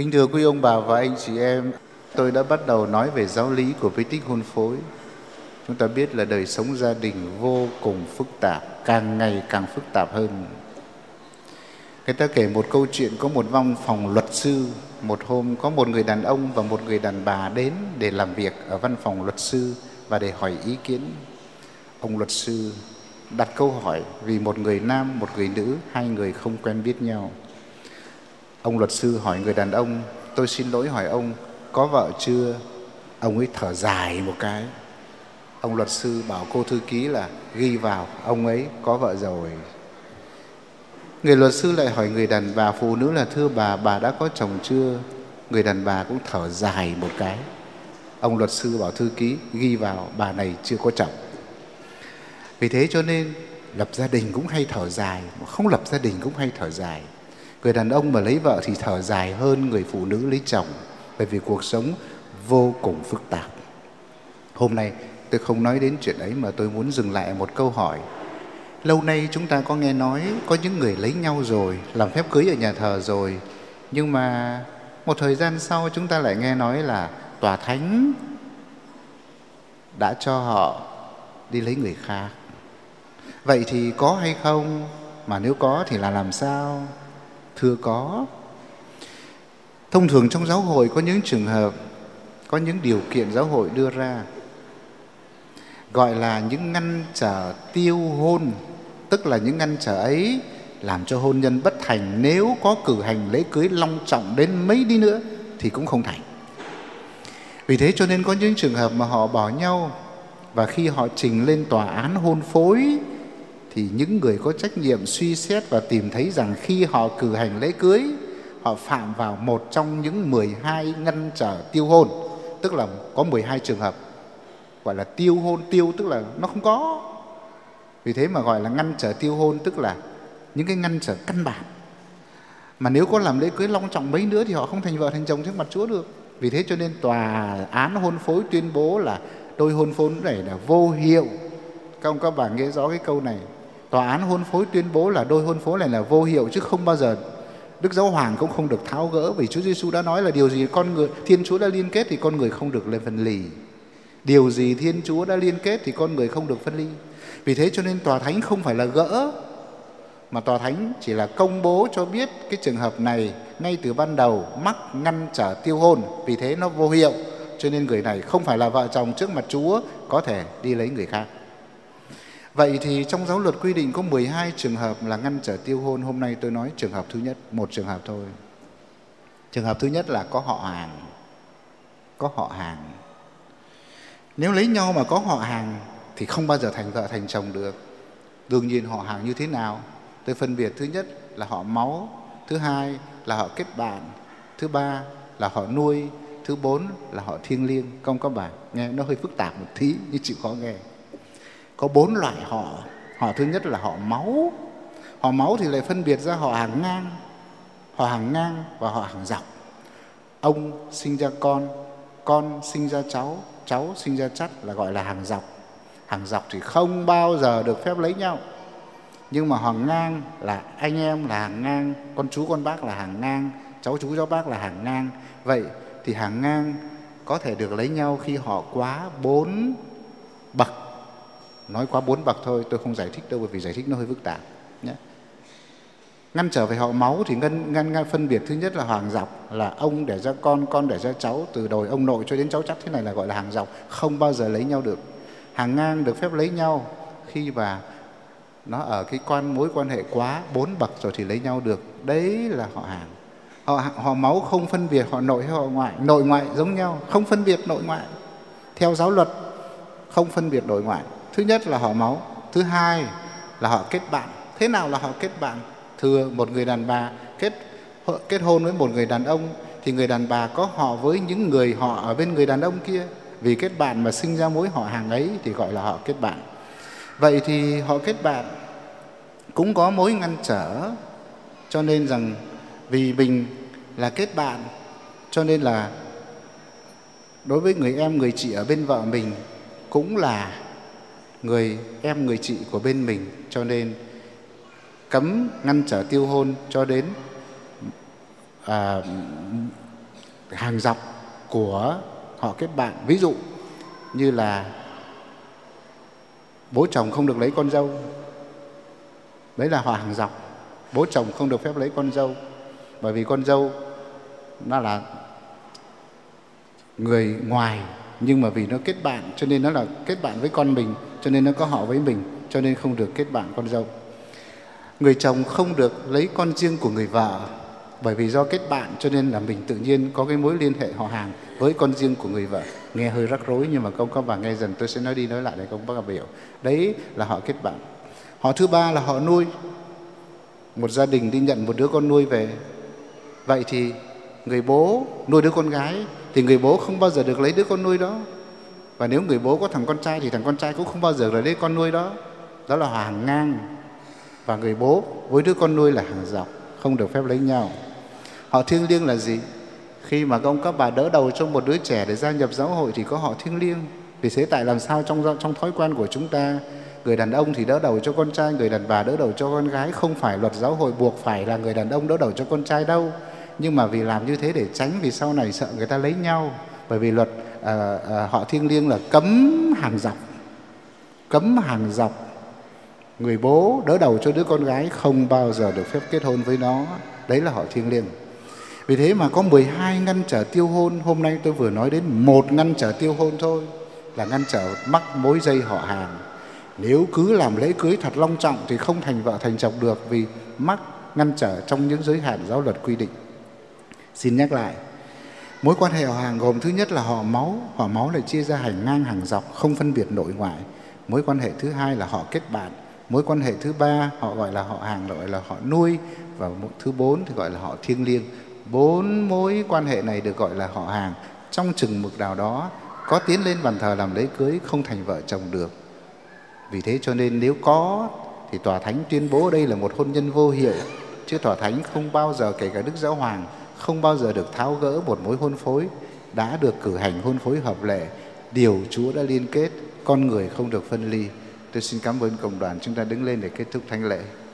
Kính thưa quý ông bà và anh chị em, tôi đã bắt đầu nói về giáo lý của bí tích hôn phối. Chúng ta biết là đời sống gia đình vô cùng phức tạp, càng ngày càng phức tạp hơn. Người ta kể một câu chuyện có một văn phòng luật sư. Một hôm có một người đàn ông và một người đàn bà đến để làm việc ở văn phòng luật sư và để hỏi ý kiến. Ông luật sư đặt câu hỏi vì một người nam, một người nữ, hai người không quen biết nhau. Ông luật sư hỏi người đàn ông: tôi xin lỗi hỏi ông, có vợ chưa? Ông ấy thở dài một cái. Ông luật sư bảo cô thư ký là ghi vào, ông ấy có vợ rồi. Người luật sư lại hỏi người đàn bà phụ nữ là: thưa bà đã có chồng chưa? Người đàn bà cũng thở dài một cái. Ông luật sư bảo thư ký ghi vào, bà này chưa có chồng. Vì thế cho nên lập gia đình cũng hay thở dài, không lập gia đình cũng hay thở dài. Người đàn ông mà lấy vợ thì thở dài hơn người phụ nữ lấy chồng, bởi vì cuộc sống vô cùng phức tạp. Hôm nay tôi không nói đến chuyện ấy mà tôi muốn dừng lại một câu hỏi. Lâu nay chúng ta có nghe nói có những người lấy nhau rồi, làm phép cưới ở nhà thờ rồi, nhưng mà một thời gian sau chúng ta lại nghe nói là tòa thánh đã cho họ đi lấy người khác. Vậy thì có hay không? Mà nếu có thì là làm sao? Thưa có. Thông thường trong giáo hội có những trường hợp, có những điều kiện giáo hội đưa ra, gọi là những ngăn trở tiêu hôn. Tức là những ngăn trở ấy làm cho hôn nhân bất thành, nếu có cử hành lễ cưới long trọng đến mấy đi nữa thì cũng không thành. Vì thế cho nên có những trường hợp mà họ bỏ nhau, và khi họ trình lên tòa án hôn phối thì những người có trách nhiệm suy xét và tìm thấy rằng khi họ cử hành lễ cưới, họ phạm vào một trong những 12 ngăn trở tiêu hôn. Tức là có 12 trường hợp gọi là tiêu hôn, tiêu tức là nó không có. Vì thế mà gọi là ngăn trở tiêu hôn, tức là những cái ngăn trở căn bản. Mà nếu có làm lễ cưới long trọng mấy nữa thì họ không thành vợ thành chồng trước mặt Chúa được. Vì thế cho nên tòa án hôn phối tuyên bố là đôi hôn phối này là vô hiệu. Các ông các bà nghe rõ cái câu này. Tòa án hôn phối tuyên bố là đôi hôn phối này là vô hiệu, chứ không bao giờ Đức Giáo Hoàng cũng không được tháo gỡ. Vì Chúa Giêsu đã nói là điều gì con người Thiên Chúa đã liên kết thì con người không được lên phân ly. Điều gì Thiên Chúa đã liên kết thì con người không được phân ly. Vì thế cho nên tòa thánh không phải là gỡ, mà tòa thánh chỉ là công bố cho biết cái trường hợp này ngay từ ban đầu mắc ngăn trở tiêu hôn, vì thế nó vô hiệu, cho nên người này không phải là vợ chồng trước mặt Chúa, có thể đi lấy người khác. Vậy thì trong giáo luật quy định có 12 trường hợp là ngăn trở tiêu hôn. Hôm nay tôi nói trường hợp thứ nhất, một trường hợp thôi. Trường hợp thứ nhất là có họ hàng. Có họ hàng. Nếu lấy nhau mà có họ hàng thì không bao giờ thành vợ thành chồng được. Đương nhiên họ hàng như thế nào? Tôi phân biệt: thứ nhất là họ máu, thứ hai là họ kết bạn, thứ ba là họ nuôi, thứ bốn là họ thiêng liêng. Không các bạn, nghe nó hơi phức tạp một tí nhưng chịu khó nghe. Có 4 loại họ. Họ thứ nhất là họ máu. Họ máu thì lại phân biệt ra họ hàng ngang, họ hàng ngang và họ hàng dọc. Ông sinh ra con sinh ra cháu, cháu sinh ra chắt là gọi là hàng dọc. Hàng dọc thì không bao giờ được phép lấy nhau. Nhưng mà hàng ngang là anh em là hàng ngang, con chú con bác là hàng ngang, cháu chú cháu bác là hàng ngang. Vậy thì hàng ngang có thể được lấy nhau khi họ quá 4 bậc. Nói quá 4 bậc thôi, tôi không giải thích đâu, bởi vì giải thích nó hơi phức tạp nhé. Ngăn trở về họ máu thì ngăn phân biệt thứ nhất là hàng dọc, là ông đẻ ra con đẻ ra cháu, từ đời ông nội cho đến cháu chắt, thế này là gọi là hàng dọc, không bao giờ lấy nhau được. Hàng ngang được phép lấy nhau khi mà nó ở cái mối quan hệ quá 4 bậc rồi thì lấy nhau được. Đấy là họ hàng. Họ máu không phân biệt họ nội hay họ ngoại. Nội ngoại giống nhau, không phân biệt nội ngoại. Theo giáo luật không phân biệt nội ngoại. Thứ nhất là họ máu. Thứ hai là họ kết bạn. Thế nào là họ kết bạn? Thưa, một người đàn bà kết hôn với một người đàn ông thì người đàn bà có họ với những người họ ở bên người đàn ông kia. Vì kết bạn mà sinh ra mối họ hàng ấy thì gọi là họ kết bạn. Vậy thì họ kết bạn cũng có mối ngăn trở, cho nên rằng vì mình là kết bạn cho nên là đối với người em người chị ở bên vợ mình cũng là người em người chị của bên mình, cho nên cấm ngăn trở tiêu hôn cho đến hàng dọc của họ kết bạn. Ví dụ như là bố chồng không được lấy con dâu, đấy là họ hàng dọc. Bố chồng không được phép lấy con dâu, bởi vì con dâu nó là người ngoài, nhưng mà vì nó kết bạn cho nên nó là kết bạn với con mình, cho nên nó có họ với mình, cho nên không được kết bạn con dâu. Người chồng không được lấy con riêng của người vợ, bởi vì do kết bạn cho nên là mình tự nhiên có cái mối liên hệ họ hàng với con riêng của người vợ. Nghe hơi rắc rối nhưng mà các bà nghe dần, tôi sẽ nói đi nói lại để các bà hiểu. Đấy là họ kết bạn. Họ thứ ba là họ nuôi. Một gia đình đi nhận một đứa con nuôi về, vậy thì người bố nuôi đứa con gái thì người bố không bao giờ được lấy đứa con nuôi đó. Và nếu người bố có thằng con trai thì thằng con trai cũng không bao giờ được lấy con nuôi đó. Đó là họ hàng ngang. Và người bố với đứa con nuôi là hàng dọc, không được phép lấy nhau. Họ thiêng liêng là gì? Khi mà các bà đỡ đầu cho một đứa trẻ để gia nhập giáo hội thì có họ thiêng liêng. Vì thế tại làm sao trong thói quen của chúng ta, người đàn ông thì đỡ đầu cho con trai, người đàn bà đỡ đầu cho con gái. Không phải luật giáo hội buộc phải là người đàn ông đỡ đầu cho con trai đâu. Nhưng mà vì làm như thế để tránh, vì sau này sợ người ta lấy nhau. Bởi vì luật họ thiêng liêng là cấm hàng dọc. Cấm hàng dọc. Người bố đỡ đầu cho đứa con gái không bao giờ được phép kết hôn với nó. Đấy là họ thiêng liêng. Vì thế mà có 12 ngăn trở tiêu hôn. Hôm nay tôi vừa nói đến một ngăn trở tiêu hôn thôi, là ngăn trở mắc mối dây họ hàng. Nếu cứ làm lễ cưới thật long trọng thì không thành vợ thành chồng được, vì mắc ngăn trở trong những giới hạn giáo luật quy định. Xin nhắc lại, mối quan hệ họ hàng gồm thứ nhất là họ máu. Họ máu lại chia ra hàng ngang hàng dọc, không phân biệt nội ngoại. Mối quan hệ thứ hai là họ kết bạn. Mối quan hệ thứ ba họ gọi là họ hàng, gọi là họ nuôi. Và thứ bốn thì gọi là họ thiêng liêng. 4 mối quan hệ này được gọi là họ hàng. Trong chừng mực nào đó, có tiến lên bàn thờ làm lễ cưới không thành vợ chồng được. Vì thế cho nên nếu có thì Tòa Thánh tuyên bố đây là một hôn nhân vô hiệu. Chứ Tòa Thánh không bao giờ, kể cả Đức Giáo Hoàng, không bao giờ được tháo gỡ một mối hôn phối đã được cử hành hôn phối hợp lệ. Điều Chúa đã liên kết, con người không được phân ly. Tôi xin cảm ơn cộng đoàn, chúng ta đứng lên để kết thúc thánh lễ.